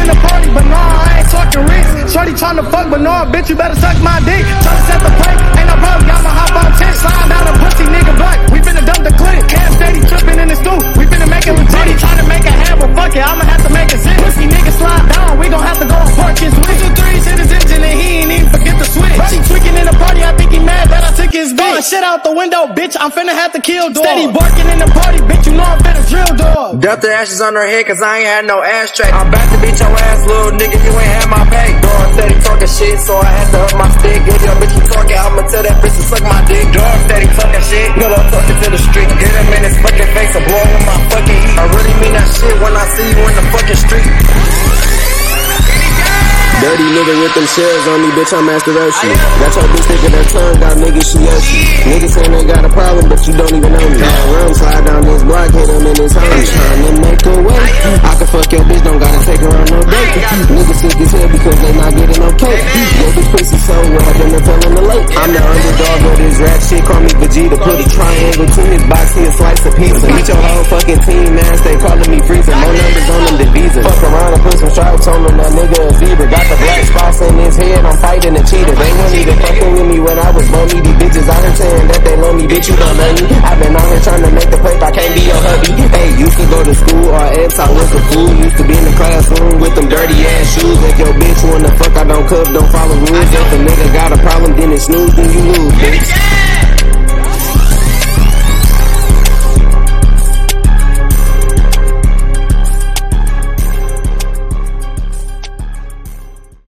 in the party, but no, I ain't talking rich. Shorty tryna fuck, but no, bitch, you better suck my dick. Tryna set the plate, ain't no problem, I'ma hop on 10. Slide down a pussy nigga block, we finna dump the clip. Cam steady trippin' in the stool, we finna make it legit. Shorty tryna make a hand, but fuck it, I'ma have to make a zip. Pussy nigga slide down, we gon' have to go on porch and switch. 2 3s hit his engine and he ain't even forget the switch. She tweaking in the party, I think he mad that I took his bitch. Throwing shit out the window, bitch, I'm finna have to kill dog. Steady barking in the party, bitch, you know I'm finna drill dog. Dumped the ashes on her head cause I ain't had no ashtray. I'm back to beat your ass, little nigga, you ain't had my pay. Dog steady talking shit, so I had to up my stick. If your bitch you talking, I'ma tell that bitch to suck my dick. Dog steady talking shit, girl I'm talking to the street. Get him in his fucking face and blow him my fucking heat. I really mean that shit when I see you in the fucking street. Dirty nigga with them shells on me, bitch, I'm Master Roshi. Got your bitch sticking her tongue, got niggas she Yoshi. Niggas saying they got a problem, but you don't even know me. Rum slide down this block, hit him in his home. Tryna make a way. I can fuck your bitch, don't gotta take her on no date. Niggas sick as hell because they not getting no cake. Yo, this pussy so wet, then they fell in the lake. I'm the underdog of this rap shit, call me Vegeta. Put a triangle to his box, he a slice of pizza. Beat your whole fucking team, man, stay calling me freezer. More numbers on them than Visa. Fuck around and put some stripes on them, that nigga a zebra. Got the black spots in his head, I'm fighting a cheater. They weren't even fucking with me when I was bummy. These bitches out here saying that they love me, bitch, you don't know me. I've been out here trying to make the plate, I can't be your hubby. Hey, used to go to school, RX, I was a fool. Used to be in the classroom with them dirty ass shoes. If your bitch wanna fuck, I don't cuff, don't follow rules. If a nigga got a problem, then it's snooze, then you lose, bitch.